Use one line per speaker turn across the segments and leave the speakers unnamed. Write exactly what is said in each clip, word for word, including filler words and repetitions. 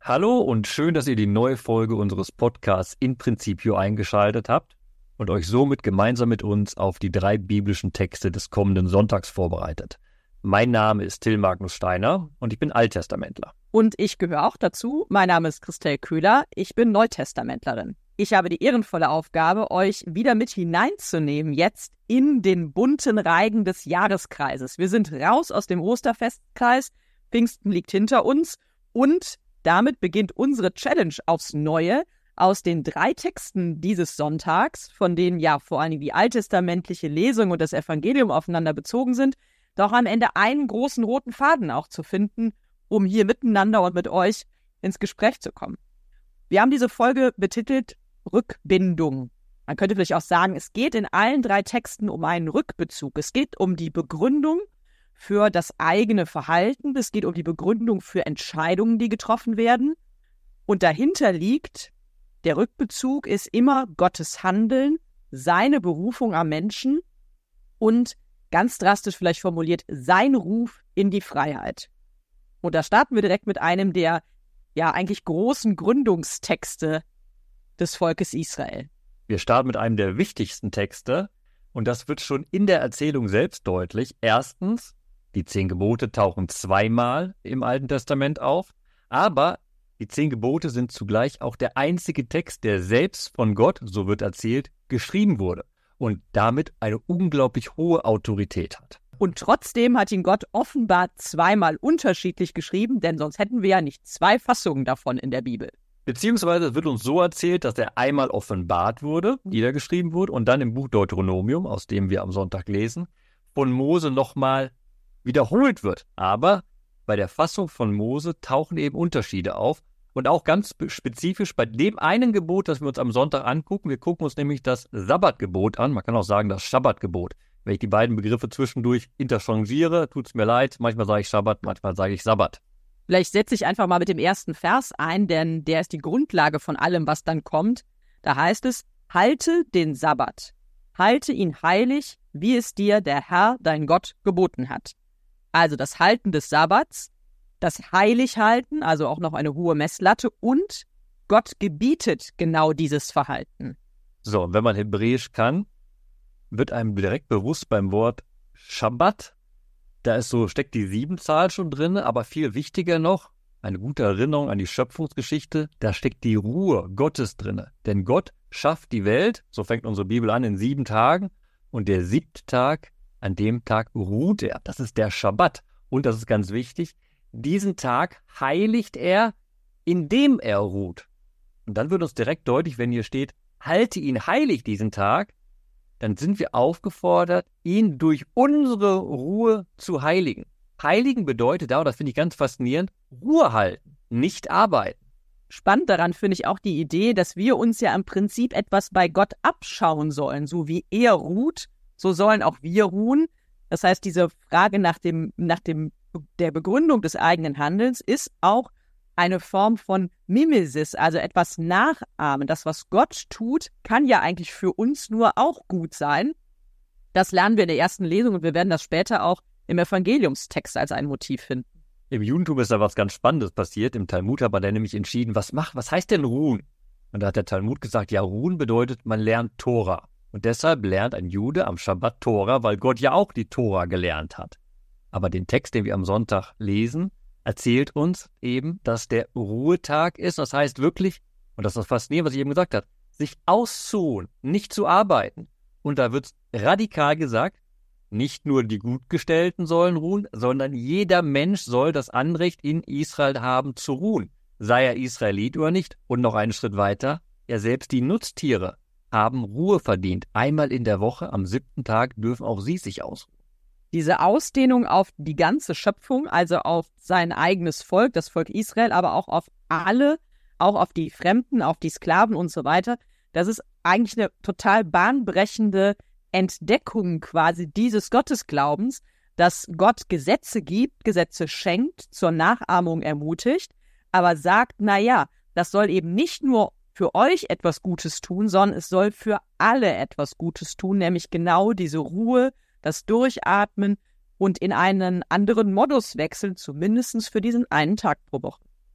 Hallo und schön, dass ihr die neue Folge unseres Podcasts In Principio eingeschaltet habt und euch somit gemeinsam mit uns auf die drei biblischen Texte des kommenden Sonntags vorbereitet. Mein Name ist Till Magnus Steiner und ich bin Alttestamentler.
Und ich gehöre auch dazu. Mein Name ist Christel Köhler, ich bin Neutestamentlerin. Ich habe die ehrenvolle Aufgabe, euch wieder mit hineinzunehmen jetzt in den bunten Reigen des Jahreskreises. Wir sind raus aus dem Osterfestkreis, Pfingsten liegt hinter uns und damit beginnt unsere Challenge aufs Neue, aus den drei Texten dieses Sonntags, von denen ja vor allem die alttestamentliche Lesung und das Evangelium aufeinander bezogen sind, doch am Ende einen großen roten Faden auch zu finden, um hier miteinander und mit euch ins Gespräch zu kommen. Wir haben diese Folge betitelt Rückbindung. Man könnte vielleicht auch sagen, es geht in allen drei Texten um einen Rückbezug. Es geht um die Begründung für das eigene Verhalten. Es geht um die Begründung für Entscheidungen, die getroffen werden. Und dahinter liegt, der Rückbezug ist immer Gottes Handeln, seine Berufung am Menschen und, ganz drastisch vielleicht formuliert, sein Ruf in die Freiheit. Und da starten wir direkt mit einem der ja eigentlich großen Gründungstexte des Volkes Israel.
Wir starten mit einem der wichtigsten Texte und das wird schon in der Erzählung selbst deutlich. Erstens, die zehn Gebote tauchen zweimal im Alten Testament auf, aber die zehn Gebote sind zugleich auch der einzige Text, der selbst von Gott, so wird erzählt, geschrieben wurde und damit eine unglaublich hohe Autorität hat.
Und trotzdem hat ihn Gott offenbar zweimal unterschiedlich geschrieben, denn sonst hätten wir ja nicht zwei Fassungen davon in der Bibel.
Beziehungsweise wird uns so erzählt, dass er einmal offenbart wurde, niedergeschrieben wurde und dann im Buch Deuteronomium, aus dem wir am Sonntag lesen, von Mose nochmal wiederholt wird. Aber bei der Fassung von Mose tauchen eben Unterschiede auf und auch ganz spezifisch bei dem einen Gebot, das wir uns am Sonntag angucken. Wir gucken uns nämlich das Sabbatgebot an, man kann auch sagen das Schabbatgebot. Wenn ich die beiden Begriffe zwischendurch interchangiere, tut es mir leid, manchmal sage ich Schabbat, manchmal sage ich Sabbat.
Vielleicht setze ich einfach mal mit dem ersten Vers ein, denn der ist die Grundlage von allem, was dann kommt. Da heißt es, halte den Sabbat, halte ihn heilig, wie es dir der Herr, dein Gott, geboten hat. Also das Halten des Sabbats, das Heilighalten, also auch noch eine hohe Messlatte und Gott gebietet genau dieses Verhalten.
So, und wenn man Hebräisch kann, wird einem direkt bewusst beim Wort Schabbat, da ist so, steckt die Siebenzahl schon drin, aber viel wichtiger noch, eine gute Erinnerung an die Schöpfungsgeschichte, da steckt die Ruhe Gottes drin. Denn Gott schafft die Welt, so fängt unsere Bibel an, in sieben Tagen und der siebte Tag, an dem Tag ruht er. Das ist der Schabbat. Und das ist ganz wichtig, diesen Tag heiligt er, indem er ruht. Und dann wird uns direkt deutlich, wenn hier steht, halte ihn heilig diesen Tag, dann sind wir aufgefordert, ihn durch unsere Ruhe zu heiligen. Heiligen bedeutet da, und das finde ich ganz faszinierend, Ruhe halten, nicht arbeiten.
Spannend daran finde ich auch die Idee, dass wir uns ja im Prinzip etwas bei Gott abschauen sollen. So wie er ruht, so sollen auch wir ruhen. Das heißt, diese Frage nach dem, nach dem, der Begründung des eigenen Handelns ist auch eine Form von Mimesis, also etwas nachahmen. Das, was Gott tut, kann ja eigentlich für uns nur auch gut sein. Das lernen wir in der ersten Lesung und wir werden das später auch im Evangeliumstext als ein Motiv finden.
Im Judentum ist da was ganz Spannendes passiert. Im Talmud hat man dann nämlich entschieden, was macht, was heißt denn ruhen? Und da hat der Talmud gesagt, ja, ruhen bedeutet, man lernt Tora. Und deshalb lernt ein Jude am Schabbat Tora, weil Gott ja auch die Tora gelernt hat. Aber den Text, den wir am Sonntag lesen, erzählt uns eben, dass der Ruhetag ist. Das heißt wirklich, und das ist das Faszinierende, was ich eben gesagt habe, sich auszuruhen, nicht zu arbeiten. Und da wird radikal gesagt, nicht nur die Gutgestellten sollen ruhen, sondern jeder Mensch soll das Anrecht in Israel haben zu ruhen. Sei er Israelit oder nicht. Und noch einen Schritt weiter, ja selbst die Nutztiere haben Ruhe verdient. Einmal in der Woche, am siebten Tag, dürfen auch sie sich ausruhen.
Diese Ausdehnung auf die ganze Schöpfung, also auf sein eigenes Volk, das Volk Israel, aber auch auf alle, auch auf die Fremden, auf die Sklaven und so weiter, das ist eigentlich eine total bahnbrechende Entdeckung quasi dieses Gottesglaubens, dass Gott Gesetze gibt, Gesetze schenkt, zur Nachahmung ermutigt, aber sagt, naja, das soll eben nicht nur für euch etwas Gutes tun, sondern es soll für alle etwas Gutes tun, nämlich genau diese Ruhe, das Durchatmen und in einen anderen Modus wechseln, zumindest für diesen einen Tag pro Woche.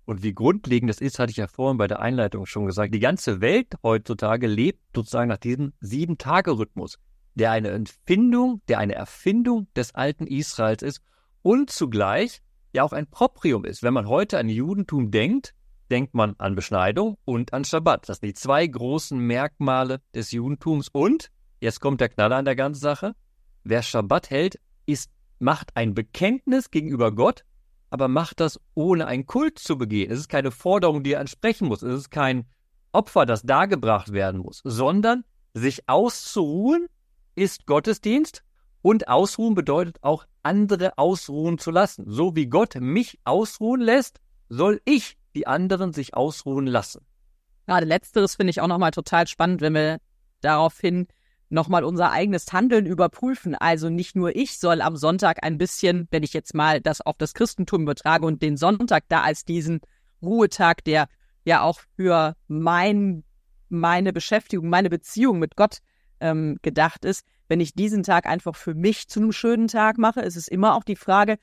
Und wie grundlegend das ist, hatte ich ja vorhin bei der Einleitung schon gesagt. Die ganze Welt heutzutage lebt sozusagen nach diesem Sieben-Tage-Rhythmus, der eine Empfindung, der eine Erfindung des alten Israels ist und zugleich ja auch ein Proprium ist. Wenn man heute an Judentum denkt, denkt man an Beschneidung und an Schabbat. Das sind die zwei großen Merkmale des Judentums. Und, jetzt kommt der Knaller an der ganzen Sache, wer Schabbat hält, ist, macht ein Bekenntnis gegenüber Gott, aber macht das ohne einen Kult zu begehen. Es ist keine Forderung, die er entsprechen muss. Es ist kein Opfer, das dargebracht werden muss, sondern sich auszuruhen ist Gottesdienst und ausruhen bedeutet auch, andere ausruhen zu lassen. So wie Gott mich ausruhen lässt, soll ich die anderen sich ausruhen lassen.
Gerade Letzteres finde ich auch nochmal total spannend, wenn wir daraufhin nochmal unser eigenes Handeln überprüfen. Also nicht nur ich soll am Sonntag ein bisschen, wenn ich jetzt mal das auf das Christentum übertrage und den Sonntag da als diesen Ruhetag, der ja auch für mein, meine Beschäftigung, meine Beziehung mit Gott ähm, gedacht ist, wenn ich diesen Tag einfach für mich zu einem schönen Tag mache, ist es immer auch die Frage,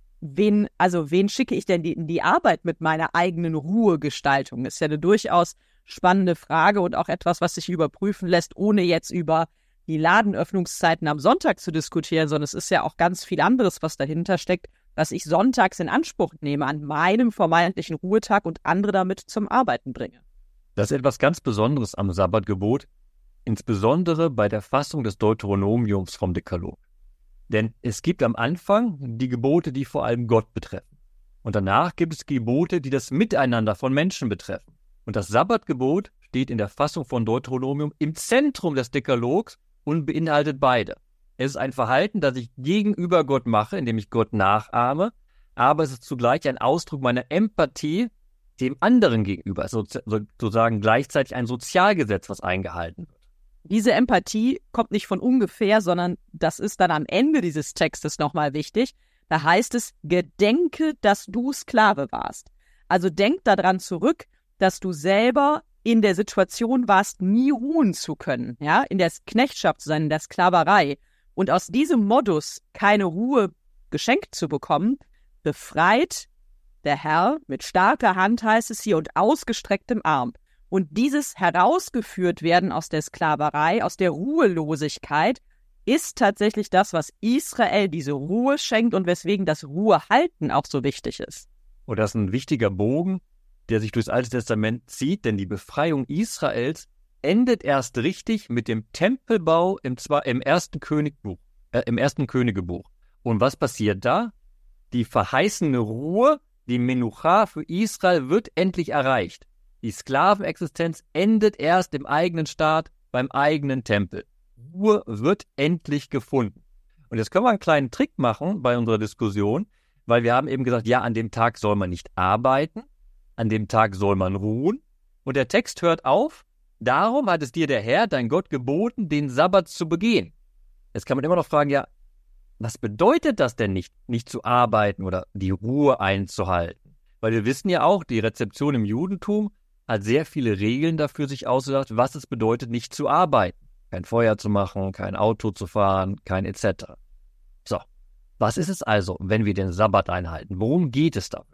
wen, also wen schicke ich denn die, in die Arbeit mit meiner eigenen Ruhegestaltung? Das ist ja eine durchaus spannende Frage und auch etwas, was sich überprüfen lässt, ohne jetzt über die Ladenöffnungszeiten am Sonntag zu diskutieren, sondern es ist ja auch ganz viel anderes, was dahinter steckt, was ich sonntags in Anspruch nehme an meinem vermeintlichen Ruhetag und andere damit zum Arbeiten bringe.
Das ist etwas ganz Besonderes am Sabbatgebot, insbesondere bei der Fassung des Deuteronomiums vom Dekalog. Denn es gibt am Anfang die Gebote, die vor allem Gott betreffen. Und danach gibt es Gebote, die das Miteinander von Menschen betreffen. Und das Sabbatgebot steht in der Fassung von Deuteronomium im Zentrum des Dekalogs und beinhaltet beide. Es ist ein Verhalten, das ich gegenüber Gott mache, indem ich Gott nachahme, aber es ist zugleich ein Ausdruck meiner Empathie dem anderen gegenüber. Es ist sozusagen gleichzeitig ein Sozialgesetz, was eingehalten wird.
Diese Empathie kommt nicht von ungefähr, sondern das ist dann am Ende dieses Textes nochmal wichtig. Da heißt es, gedenke, dass du Sklave warst. Also denk daran zurück, dass du selber in der Situation warst, nie ruhen zu können, ja, in der Knechtschaft zu sein, in der Sklaverei. Und aus diesem Modus keine Ruhe geschenkt zu bekommen, befreit der Herr mit starker Hand, heißt es hier, und ausgestrecktem Arm. Und dieses herausgeführt werden aus der Sklaverei, aus der Ruhelosigkeit, ist tatsächlich das, was Israel diese Ruhe schenkt und weswegen das Ruhehalten auch so wichtig ist.
Und das ist ein wichtiger Bogen, der sich durchs Alte Testament zieht, denn die Befreiung Israels endet erst richtig mit dem Tempelbau im, zwar, im, ersten, Königbuch, äh, im ersten Königebuch. Und was passiert da? Die verheißene Ruhe, die Menucha für Israel wird endlich erreicht. Die Sklavenexistenz endet erst im eigenen Staat, beim eigenen Tempel. Ruhe wird endlich gefunden. Und jetzt können wir einen kleinen Trick machen bei unserer Diskussion, weil wir haben eben gesagt, ja, an dem Tag soll man nicht arbeiten, an dem Tag soll man ruhen. Und der Text hört auf, darum hat es dir der Herr, dein Gott, geboten, den Sabbat zu begehen. Jetzt kann man immer noch fragen, ja, was bedeutet das denn nicht, nicht zu arbeiten oder die Ruhe einzuhalten? Weil wir wissen ja auch, die Rezeption im Judentum hat sehr viele Regeln dafür sich ausgedacht, was es bedeutet, nicht zu arbeiten. Kein Feuer zu machen, kein Auto zu fahren, kein et cetera. So, was ist es also, wenn wir den Sabbat einhalten? Worum geht es da?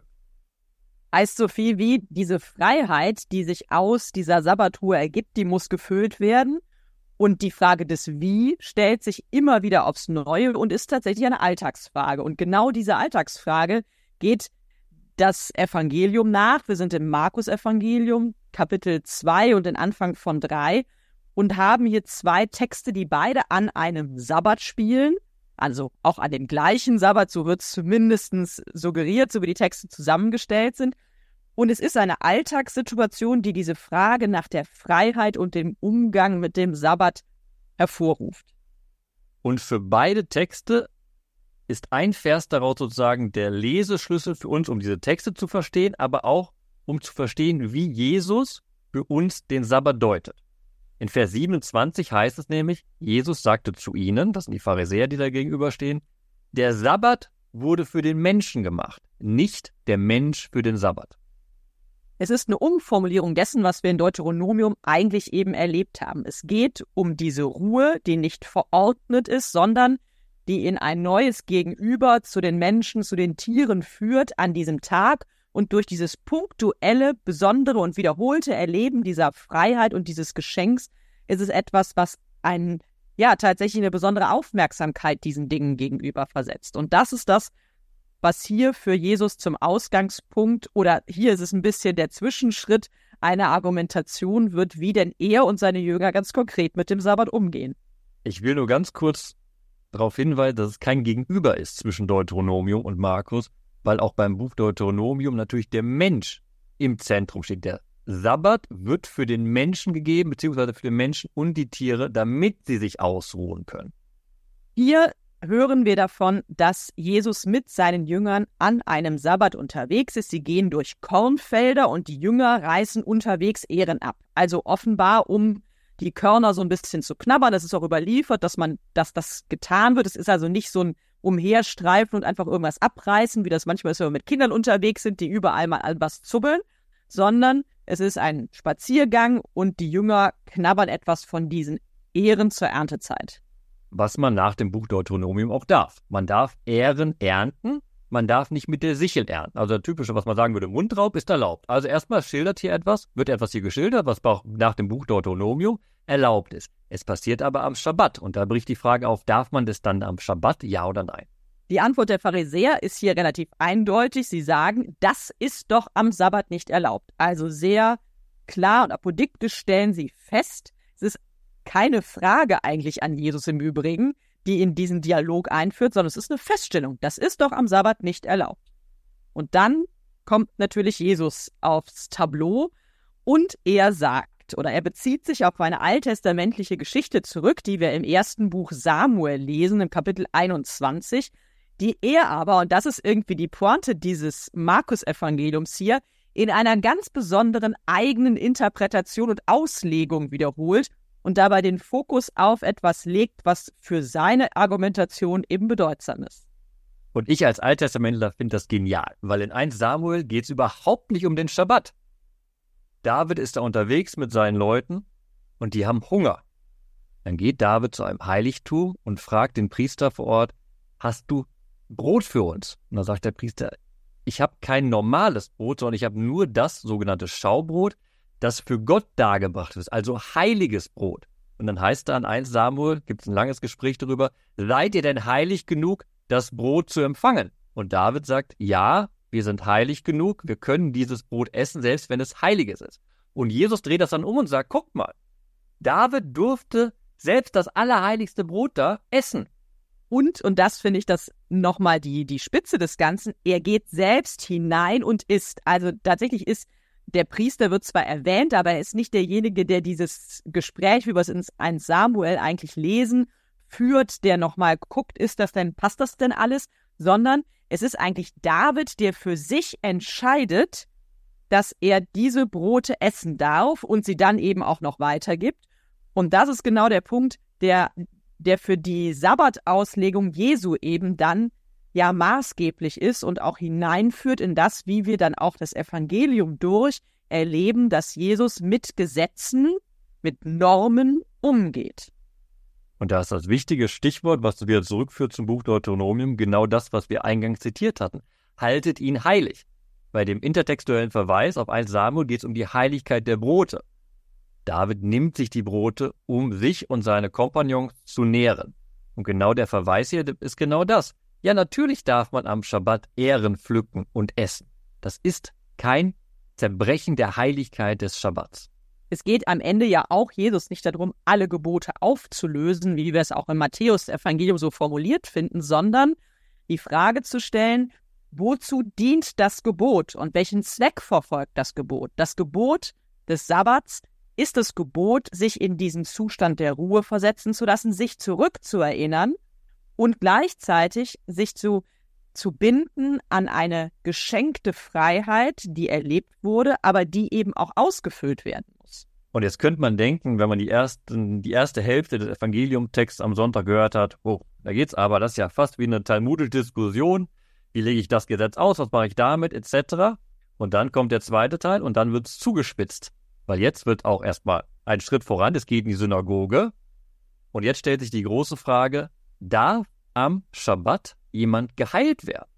Heißt so viel wie, diese Freiheit, die sich aus dieser Sabbatruhe ergibt, die muss gefüllt werden. Und die Frage des Wie stellt sich immer wieder aufs Neue und ist tatsächlich eine Alltagsfrage. Und genau diese Alltagsfrage geht das Evangelium nach. Wir sind im Markus-Evangelium, Kapitel zwei und den Anfang von drei und haben hier zwei Texte, die beide an einem Sabbat spielen. Also auch an dem gleichen Sabbat, so wird es zumindest suggeriert, so wie die Texte zusammengestellt sind. Und es ist eine Alltagssituation, die diese Frage nach der Freiheit und dem Umgang mit dem Sabbat hervorruft.
Und für beide Texte ist ein Vers daraus sozusagen der Leseschlüssel für uns, um diese Texte zu verstehen, aber auch um zu verstehen, wie Jesus für uns den Sabbat deutet. In Vers siebenundzwanzig heißt es nämlich, Jesus sagte zu ihnen, das sind die Pharisäer, die da gegenüberstehen, der Sabbat wurde für den Menschen gemacht, nicht der Mensch für den Sabbat.
Es ist eine Umformulierung dessen, was wir in Deuteronomium eigentlich eben erlebt haben. Es geht um diese Ruhe, die nicht verordnet ist, sondern die in ein neues Gegenüber zu den Menschen, zu den Tieren führt an diesem Tag, Und durch dieses punktuelle, besondere und wiederholte Erleben dieser Freiheit und dieses Geschenks ist es etwas, was einen, ja, tatsächlich eine besondere Aufmerksamkeit diesen Dingen gegenüber versetzt. Und das ist das, was hier für Jesus zum Ausgangspunkt, oder hier ist es ein bisschen der Zwischenschritt einer Argumentation wird, wie denn er und seine Jünger ganz konkret mit dem Sabbat umgehen.
Ich will nur ganz kurz darauf hinweisen, dass es kein Gegenüber ist zwischen Deuteronomium und Markus, weil auch beim Buch Deuteronomium natürlich der Mensch im Zentrum steht. Der Sabbat wird für den Menschen gegeben, beziehungsweise für den Menschen und die Tiere, damit sie sich ausruhen können.
Hier hören wir davon, dass Jesus mit seinen Jüngern an einem Sabbat unterwegs ist. Sie gehen durch Kornfelder und die Jünger reißen unterwegs Ähren ab. Also offenbar, um die Körner so ein bisschen zu knabbern. Das ist auch überliefert, dass man, dass das getan wird. Es ist also nicht so ein Umherstreifen und einfach irgendwas abreißen, wie das manchmal ist, wenn wir mit Kindern unterwegs sind, die überall mal was zubbeln, sondern es ist ein Spaziergang und die Jünger knabbern etwas von diesen Ähren zur Erntezeit.
Was man nach dem Buch Deuteronomium auch darf. Man darf Ähren ernten, man darf nicht mit der Sichel ernten. Also das Typische, was man sagen würde, Mundraub ist erlaubt. Also erstmal schildert hier etwas, wird etwas hier geschildert, was auch nach dem Buch Deuteronomium erlaubt ist. Es passiert aber am Schabbat. Und da bricht die Frage auf, darf man das dann am Schabbat, ja oder nein?
Die Antwort der Pharisäer ist hier relativ eindeutig. Sie sagen, das ist doch am Sabbat nicht erlaubt. Also sehr klar und apodiktisch stellen sie fest, es ist keine Frage eigentlich an Jesus im Übrigen, die in diesen Dialog einführt, sondern es ist eine Feststellung. Das ist doch am Sabbat nicht erlaubt. Und dann kommt natürlich Jesus aufs Tableau und er sagt, oder er bezieht sich auf eine alttestamentliche Geschichte zurück, die wir im ersten Buch Samuel lesen, im Kapitel einundzwanzig, die er aber, und das ist irgendwie die Pointe dieses Markus-Evangeliums hier, in einer ganz besonderen eigenen Interpretation und Auslegung wiederholt und dabei den Fokus auf etwas legt, was für seine Argumentation eben bedeutsam ist.
Und ich als Alttestamentler finde das genial, weil in eins Samuel geht es überhaupt nicht um den Schabbat. David ist da unterwegs mit seinen Leuten und die haben Hunger. Dann geht David zu einem Heiligtum und fragt den Priester vor Ort, hast du Brot für uns? Und dann sagt der Priester, ich habe kein normales Brot, sondern ich habe nur das sogenannte Schaubrot, das für Gott dargebracht ist, also heiliges Brot. Und dann heißt da an eins Samuel, gibt es ein langes Gespräch darüber, seid ihr denn heilig genug, das Brot zu empfangen? Und David sagt, ja, wir sind heilig genug, wir können dieses Brot essen, selbst wenn es heiliges ist. Und Jesus dreht das dann um und sagt, guckt mal, David durfte selbst das allerheiligste Brot da essen.
Und, und das finde ich das nochmal die, die Spitze des Ganzen, er geht selbst hinein und isst. Also tatsächlich ist, der Priester wird zwar erwähnt, aber er ist nicht derjenige, der dieses Gespräch, wie wir es in eins Samuel eigentlich lesen, führt, der nochmal guckt, ist das denn, passt das denn alles? Sondern es ist eigentlich David, der für sich entscheidet, dass er diese Brote essen darf und sie dann eben auch noch weitergibt. Und das ist genau der Punkt, der, der für die Sabbatauslegung Jesu eben dann ja maßgeblich ist und auch hineinführt in das, wie wir dann auch das Evangelium durch erleben, dass Jesus mit Gesetzen, mit Normen umgeht.
Und da ist das wichtige Stichwort, was wieder zurückführt zum Buch Deuteronomium, genau das, was wir eingangs zitiert hatten. Haltet ihn heilig. Bei dem intertextuellen Verweis auf eins Samuel geht es um die Heiligkeit der Brote. David nimmt sich die Brote, um sich und seine Kompagnons zu nähren. Und genau der Verweis hier ist genau das. Ja, natürlich darf man am Schabbat Ähren pflücken und essen. Das ist kein Zerbrechen der Heiligkeit des Schabbats.
Es geht am Ende ja auch Jesus nicht darum, alle Gebote aufzulösen, wie wir es auch im Matthäus-Evangelium so formuliert finden, sondern die Frage zu stellen, wozu dient das Gebot und welchen Zweck verfolgt das Gebot? Das Gebot des Sabbats ist das Gebot, sich in diesen Zustand der Ruhe versetzen zu lassen, sich zurückzuerinnern und gleichzeitig sich zu, zu binden an eine geschenkte Freiheit, die erlebt wurde, aber die eben auch ausgefüllt werden muss.
Und jetzt könnte man denken, wenn man die, ersten, die erste Hälfte des Evangeliumtexts am Sonntag gehört hat, oh, da geht's aber, das ist ja fast wie eine talmudische Diskussion, wie lege ich das Gesetz aus, was mache ich damit, et cetera. Und dann kommt der zweite Teil und dann wird's zugespitzt, weil jetzt wird auch erstmal ein Schritt voran, es geht in die Synagoge und jetzt stellt sich die große Frage, darf am Schabbat jemand geheilt werden?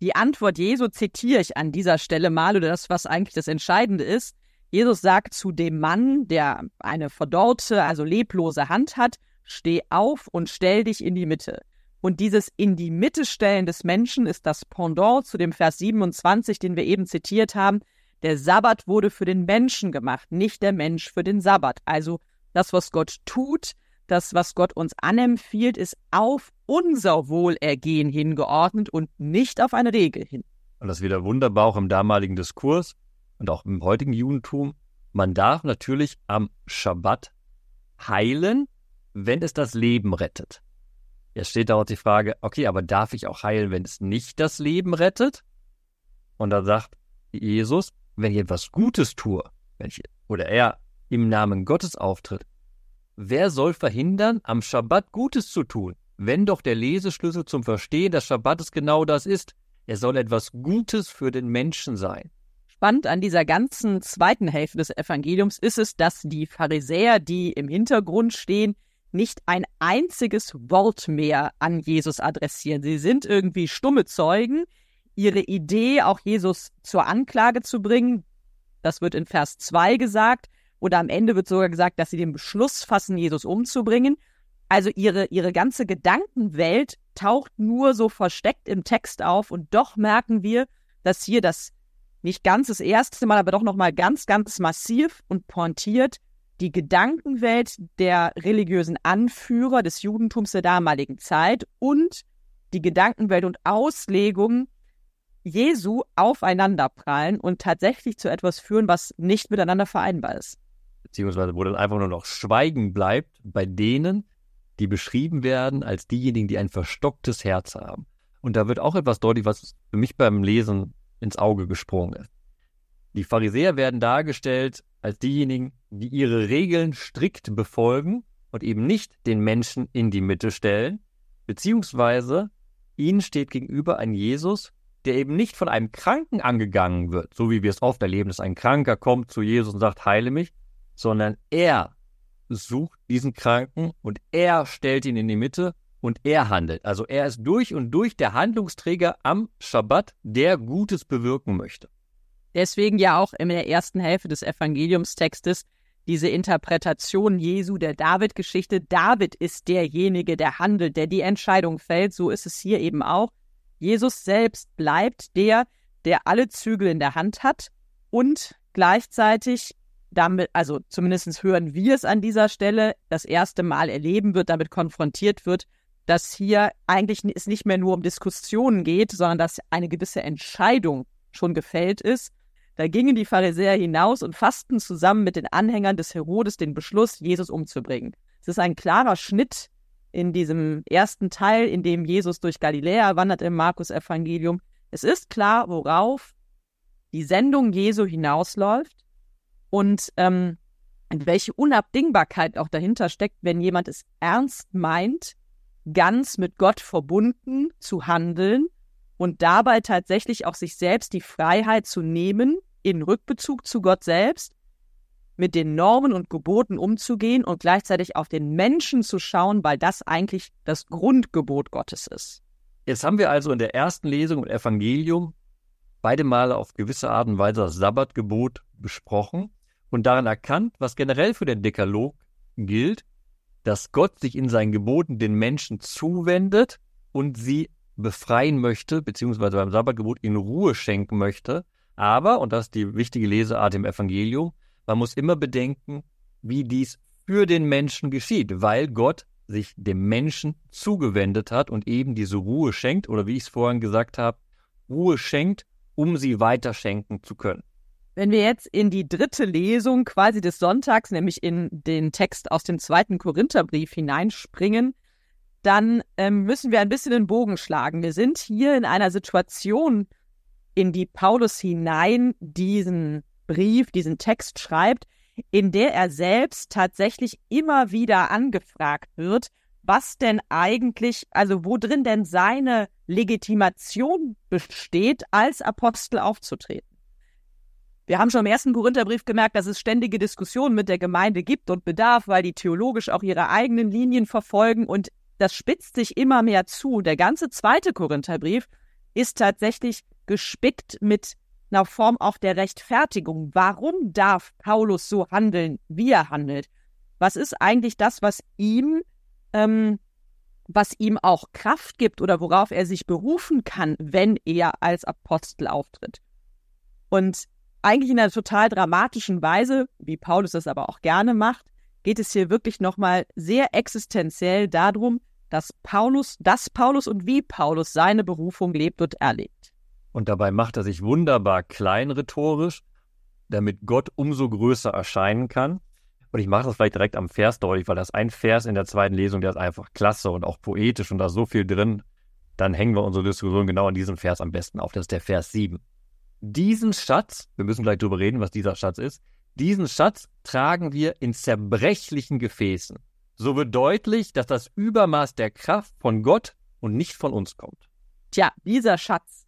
Die Antwort Jesu zitiere ich an dieser Stelle mal, oder das, was eigentlich das Entscheidende ist. Jesus sagt zu dem Mann, der eine verdorrte, also leblose Hand hat, steh auf und stell dich in die Mitte. Und dieses in die Mitte stellen des Menschen ist das Pendant zu dem Vers siebenundzwanzig, den wir eben zitiert haben. Der Sabbat wurde für den Menschen gemacht, nicht der Mensch für den Sabbat. Also das, was Gott tut, das, was Gott uns anempfiehlt, ist auf unser Wohlergehen hingeordnet und nicht auf eine Regel hin.
Und das ist wieder wunderbar auch im damaligen Diskurs und auch im heutigen Judentum. Man darf natürlich am Schabbat heilen, wenn es das Leben rettet. Jetzt steht daraus die Frage, okay, aber darf ich auch heilen, wenn es nicht das Leben rettet? Und da sagt Jesus, wenn ich etwas Gutes tue, wenn ich, oder er im Namen Gottes auftritt, wer soll verhindern, am Schabbat Gutes zu tun? Wenn doch der Leseschlüssel zum Verstehen des Schabbats genau das ist, er soll etwas Gutes für den Menschen sein.
Spannend an dieser ganzen zweiten Hälfte des Evangeliums ist es, dass die Pharisäer, die im Hintergrund stehen, nicht ein einziges Wort mehr an Jesus adressieren. Sie sind irgendwie stumme Zeugen. Ihre Idee, auch Jesus zur Anklage zu bringen, das wird in Vers zwei gesagt, oder am Ende wird sogar gesagt, dass sie den Beschluss fassen, Jesus umzubringen. Also ihre, ihre ganze Gedankenwelt taucht nur so versteckt im Text auf und doch merken wir, dass hier das nicht ganz das erste Mal, aber doch nochmal ganz, ganz massiv und pointiert die Gedankenwelt der religiösen Anführer des Judentums der damaligen Zeit und die Gedankenwelt und Auslegung Jesu aufeinanderprallen und tatsächlich zu etwas führen, was nicht miteinander vereinbar ist.
Beziehungsweise wo dann einfach nur noch Schweigen bleibt bei denen, die beschrieben werden als diejenigen, die ein verstocktes Herz haben. Und da wird auch etwas deutlich, was für mich beim Lesen ins Auge gesprungen ist. Die Pharisäer werden dargestellt als diejenigen, die ihre Regeln strikt befolgen und eben nicht den Menschen in die Mitte stellen, beziehungsweise ihnen steht gegenüber ein Jesus, der eben nicht von einem Kranken angegangen wird, so wie wir es oft erleben, dass ein Kranker kommt zu Jesus und sagt, heile mich, sondern er sucht diesen Kranken und er stellt ihn in die Mitte und er handelt. Also er ist durch und durch der Handlungsträger am Schabbat, der Gutes bewirken möchte.
Deswegen ja auch in der ersten Hälfte des Evangeliumstextes diese Interpretation Jesu der David-Geschichte. David ist derjenige, der handelt, der die Entscheidung fällt. So ist es hier eben auch. Jesus selbst bleibt der, der alle Zügel in der Hand hat und gleichzeitig damit, also zumindest hören wir es an dieser Stelle, das erste Mal erleben wird, damit konfrontiert wird, dass hier eigentlich es nicht mehr nur um Diskussionen geht, sondern dass eine gewisse Entscheidung schon gefällt ist. Da gingen die Pharisäer hinaus und fassten zusammen mit den Anhängern des Herodes den Beschluss, Jesus umzubringen. Es ist ein klarer Schnitt in diesem ersten Teil, in dem Jesus durch Galiläa wandert im Markus-Evangelium. Es ist klar, worauf die Sendung Jesu hinausläuft und ähm, welche Unabdingbarkeit auch dahinter steckt, wenn jemand es ernst meint, ganz mit Gott verbunden zu handeln und dabei tatsächlich auch sich selbst die Freiheit zu nehmen, in Rückbezug zu Gott selbst, mit den Normen und Geboten umzugehen und gleichzeitig auf den Menschen zu schauen, weil das eigentlich das Grundgebot Gottes ist.
Jetzt haben wir also in der ersten Lesung im Evangelium beide Male auf gewisse Art und Weise das Sabbatgebot besprochen und daran erkannt, was generell für den Dekalog gilt, dass Gott sich in seinen Geboten den Menschen zuwendet und sie befreien möchte, beziehungsweise beim Sabbatgebot in Ruhe schenken möchte. Aber, und das ist die wichtige Leseart im Evangelium, man muss immer bedenken, wie dies für den Menschen geschieht, weil Gott sich dem Menschen zugewendet hat und eben diese Ruhe schenkt, oder wie ich es vorhin gesagt habe, Ruhe schenkt, um sie weiter schenken zu können.
Wenn wir jetzt in die dritte Lesung quasi des Sonntags, nämlich in den Text aus dem zweiten Korintherbrief hineinspringen, dann ähm, müssen wir ein bisschen den Bogen schlagen. Wir sind hier in einer Situation, in die Paulus hinein diesen Brief, diesen Text schreibt, in der er selbst tatsächlich immer wieder angefragt wird, was denn eigentlich, also wo drin denn seine Legitimation besteht, als Apostel aufzutreten. Wir haben schon im ersten Korintherbrief gemerkt, dass es ständige Diskussionen mit der Gemeinde gibt und bedarf, weil die theologisch auch ihre eigenen Linien verfolgen und das spitzt sich immer mehr zu. Der ganze zweite Korintherbrief ist tatsächlich gespickt mit einer Form auch der Rechtfertigung. Warum darf Paulus so handeln, wie er handelt? Was ist eigentlich das, was ihm, ähm, was ihm auch Kraft gibt oder worauf er sich berufen kann, wenn er als Apostel auftritt? Und eigentlich in einer total dramatischen Weise, wie Paulus das aber auch gerne macht, geht es hier wirklich nochmal sehr existenziell darum, dass Paulus, dass Paulus und wie Paulus seine Berufung lebt und erlebt.
Und dabei macht er sich wunderbar klein rhetorisch, damit Gott umso größer erscheinen kann. Und ich mache das vielleicht direkt am Vers deutlich, weil das ein Vers in der zweiten Lesung, der ist einfach klasse und auch poetisch und da ist so viel drin. Dann hängen wir unsere Diskussion genau an diesem Vers am besten auf. Das ist der Vers sieben. Diesen Schatz, wir müssen gleich drüber reden, was dieser Schatz ist, diesen Schatz tragen wir in zerbrechlichen Gefäßen. So wird deutlich, dass das Übermaß der Kraft von Gott und nicht von uns kommt.
Tja, dieser Schatz,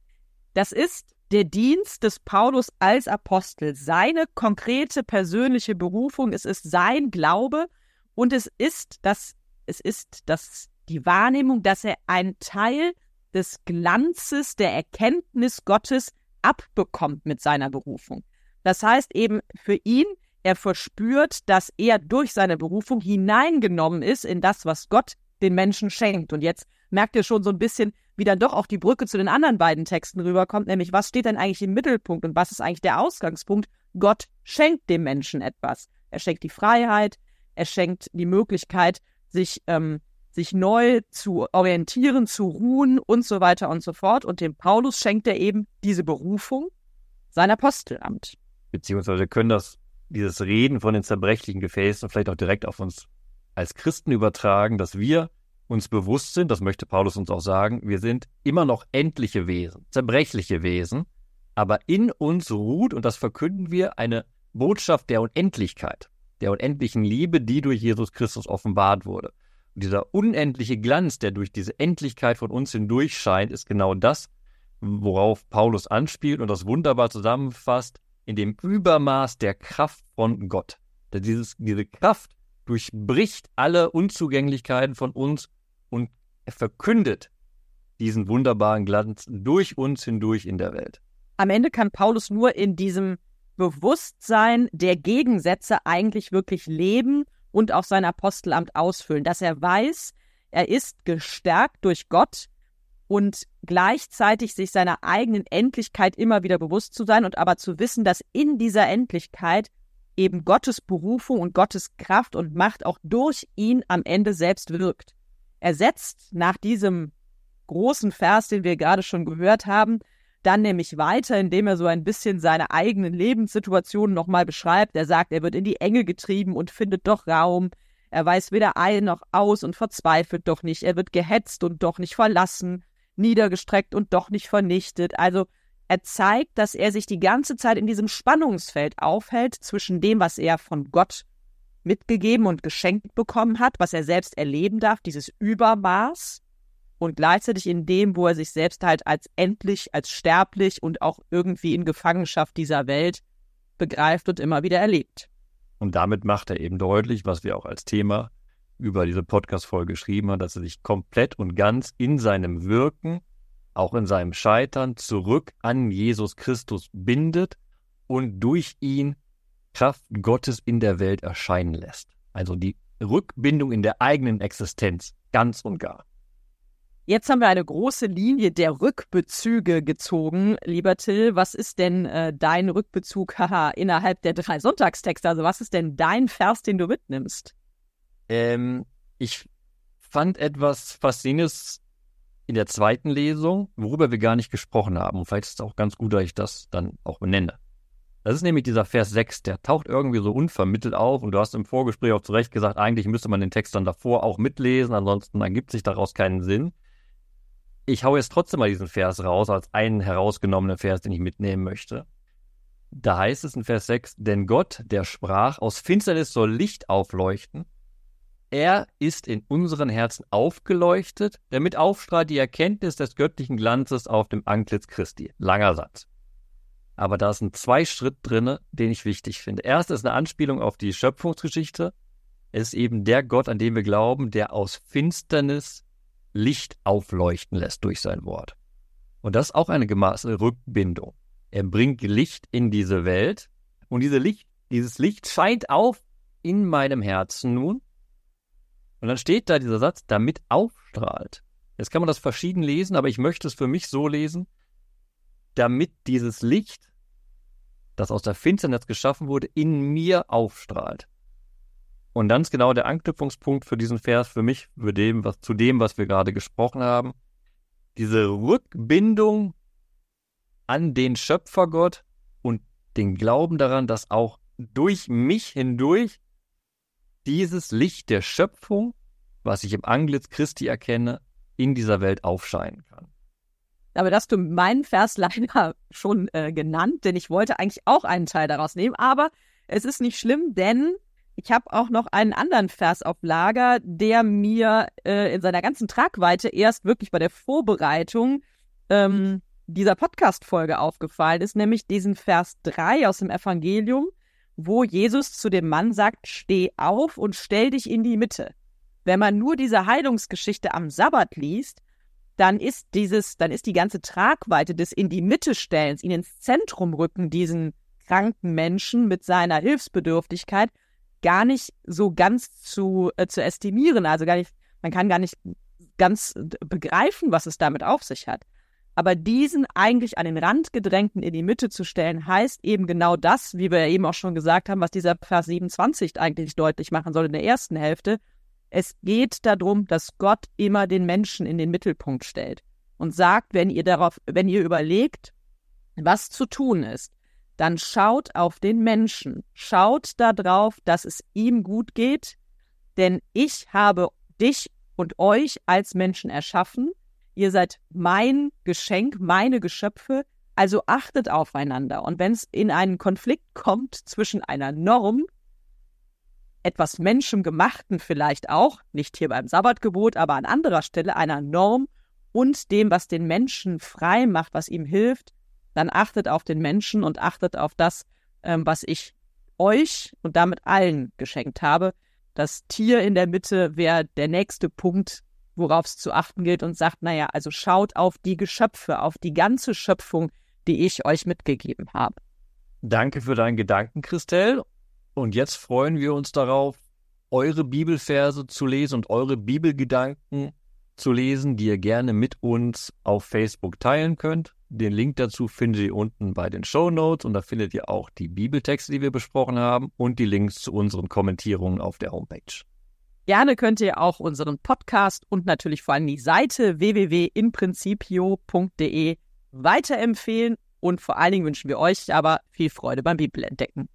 das ist der Dienst des Paulus als Apostel, seine konkrete persönliche Berufung, es ist sein Glaube und es ist das, es ist das, die Wahrnehmung, dass er einen Teil des Glanzes, der Erkenntnis Gottes abbekommt mit seiner Berufung. Das heißt eben für ihn, er verspürt, dass er durch seine Berufung hineingenommen ist in das, was Gott den Menschen schenkt. Und jetzt merkt ihr schon so ein bisschen, wie dann doch auch die Brücke zu den anderen beiden Texten rüberkommt, nämlich was steht denn eigentlich im Mittelpunkt und was ist eigentlich der Ausgangspunkt? Gott schenkt dem Menschen etwas. Er schenkt die Freiheit, er schenkt die Möglichkeit, sich, ähm, sich neu zu orientieren, zu ruhen und so weiter und so fort. Und dem Paulus schenkt er eben diese Berufung, sein Apostelamt.
Beziehungsweise wir können das, dieses Reden von den zerbrechlichen Gefäßen vielleicht auch direkt auf uns als Christen übertragen, dass wir uns bewusst sind, das möchte Paulus uns auch sagen, wir sind immer noch endliche Wesen, zerbrechliche Wesen, aber in uns ruht, und das verkünden wir, eine Botschaft der Unendlichkeit, der unendlichen Liebe, die durch Jesus Christus offenbart wurde. Und dieser unendliche Glanz, der durch diese Endlichkeit von uns hindurch scheint, ist genau das, worauf Paulus anspielt und das wunderbar zusammenfasst, in dem Übermaß der Kraft von Gott. Denn dieses, diese Kraft durchbricht alle Unzugänglichkeiten von uns und er verkündet diesen wunderbaren Glanz durch uns hindurch in der Welt.
Am Ende kann Paulus nur in diesem Bewusstsein der Gegensätze eigentlich wirklich leben und auch sein Apostelamt ausfüllen, dass er weiß, er ist gestärkt durch Gott und gleichzeitig sich seiner eigenen Endlichkeit immer wieder bewusst zu sein und aber zu wissen, dass in dieser Endlichkeit eben Gottes Berufung und Gottes Kraft und Macht auch durch ihn am Ende selbst wirkt. Er setzt nach diesem großen Vers, den wir gerade schon gehört haben, dann nämlich weiter, indem er so ein bisschen seine eigenen Lebenssituationen nochmal beschreibt. Er sagt, er wird in die Enge getrieben und findet doch Raum. Er weiß weder ein noch aus und verzweifelt doch nicht. Er wird gehetzt und doch nicht verlassen, niedergestreckt und doch nicht vernichtet. Also er zeigt, dass er sich die ganze Zeit in diesem Spannungsfeld aufhält zwischen dem, was er von Gott mitgegeben und geschenkt bekommen hat, was er selbst erleben darf, dieses Übermaß, und gleichzeitig in dem, wo er sich selbst halt als endlich, als sterblich und auch irgendwie in Gefangenschaft dieser Welt begreift und immer wieder erlebt.
Und damit macht er eben deutlich, was wir auch als Thema über diese Podcast-Folge geschrieben haben, dass er sich komplett und ganz in seinem Wirken, auch in seinem Scheitern, zurück an Jesus Christus bindet und durch ihn Kraft Gottes in der Welt erscheinen lässt. Also die Rückbindung in der eigenen Existenz, ganz und gar.
Jetzt haben wir eine große Linie der Rückbezüge gezogen. Lieber Till, was ist denn äh, dein Rückbezug haha, innerhalb der drei Sonntagstexte? Also was ist denn dein Vers, den du mitnimmst?
Ähm, ich fand etwas Faszinierendes in der zweiten Lesung, worüber wir gar nicht gesprochen haben. Und vielleicht ist es auch ganz gut, dass ich das dann auch benenne. Das ist nämlich dieser Vers sechs, der taucht irgendwie so unvermittelt auf. Und du hast im Vorgespräch auch zu Recht gesagt, eigentlich müsste man den Text dann davor auch mitlesen, ansonsten ergibt sich daraus keinen Sinn. Ich hau jetzt trotzdem mal diesen Vers raus, als einen herausgenommenen Vers, den ich mitnehmen möchte. Da heißt es in Vers sechs, denn Gott, der sprach, aus Finsternis soll Licht aufleuchten. Er ist in unseren Herzen aufgeleuchtet, damit aufstrahlt die Erkenntnis des göttlichen Glanzes auf dem Antlitz Christi. Langer Satz. Aber da ist ein Zweischritt drin, den ich wichtig finde. Erst ist eine Anspielung auf die Schöpfungsgeschichte. Es ist eben der Gott, an den wir glauben, der aus Finsternis Licht aufleuchten lässt durch sein Wort. Und das ist auch eine gemaße Rückbindung. Er bringt Licht in diese Welt und diese Licht, dieses Licht scheint auf in meinem Herzen nun. Und dann steht da dieser Satz, damit aufstrahlt. Jetzt kann man das verschieden lesen, aber ich möchte es für mich so lesen, damit dieses Licht, das aus der Finsternis geschaffen wurde, in mir aufstrahlt. Und dann ist genau der Anknüpfungspunkt für diesen Vers für mich, für dem, was, zu dem, was wir gerade gesprochen haben. Diese Rückbindung an den Schöpfergott und den Glauben daran, dass auch durch mich hindurch dieses Licht der Schöpfung, was ich im Antlitz Christi erkenne, in dieser Welt aufscheinen kann.
Aber das hast du meinen Vers leider schon äh, genannt, denn ich wollte eigentlich auch einen Teil daraus nehmen. Aber es ist nicht schlimm, denn ich habe auch noch einen anderen Vers auf Lager, der mir äh, in seiner ganzen Tragweite erst wirklich bei der Vorbereitung ähm, dieser Podcast-Folge aufgefallen ist, nämlich diesen Vers drei aus dem Evangelium, wo Jesus zu dem Mann sagt, steh auf und stell dich in die Mitte. Wenn man nur diese Heilungsgeschichte am Sabbat liest, dann ist dieses, dann ist die ganze Tragweite des in die Mitte stellens, ihn ins Zentrum rücken, diesen kranken Menschen mit seiner Hilfsbedürftigkeit, gar nicht so ganz zu, äh, zu estimieren. Also gar nicht, man kann gar nicht ganz begreifen, was es damit auf sich hat. Aber diesen eigentlich an den Rand gedrängten in die Mitte zu stellen, heißt eben genau das, wie wir ja eben auch schon gesagt haben, was dieser Vers siebenundzwanzig eigentlich deutlich machen soll in der ersten Hälfte. Es geht darum, dass Gott immer den Menschen in den Mittelpunkt stellt und sagt, wenn ihr darauf, wenn ihr überlegt, was zu tun ist, dann schaut auf den Menschen, schaut darauf, dass es ihm gut geht, denn ich habe dich und euch als Menschen erschaffen. Ihr seid mein Geschenk, meine Geschöpfe, also achtet aufeinander. Und wenn es in einen Konflikt kommt zwischen einer Norm, etwas Menschengemachten vielleicht auch, nicht hier beim Sabbatgebot, aber an anderer Stelle, einer Norm und dem, was den Menschen frei macht, was ihm hilft, dann achtet auf den Menschen und achtet auf das, ähm, was ich euch und damit allen geschenkt habe. Das Tier in der Mitte wäre der nächste Punkt, worauf es zu achten gilt und sagt, naja, also schaut auf die Geschöpfe, auf die ganze Schöpfung, die ich euch mitgegeben habe.
Danke für deinen Gedanken, Christel. Und jetzt freuen wir uns darauf, eure Bibelverse zu lesen und eure Bibelgedanken zu lesen, die ihr gerne mit uns auf Facebook teilen könnt. Den Link dazu findet ihr unten bei den Shownotes und da findet ihr auch die Bibeltexte, die wir besprochen haben und die Links zu unseren Kommentierungen auf der Homepage.
Gerne könnt ihr auch unseren Podcast und natürlich vor allem die Seite w w w punkt in principio punkt d e weiterempfehlen und vor allen Dingen wünschen wir euch aber viel Freude beim Bibelentdecken.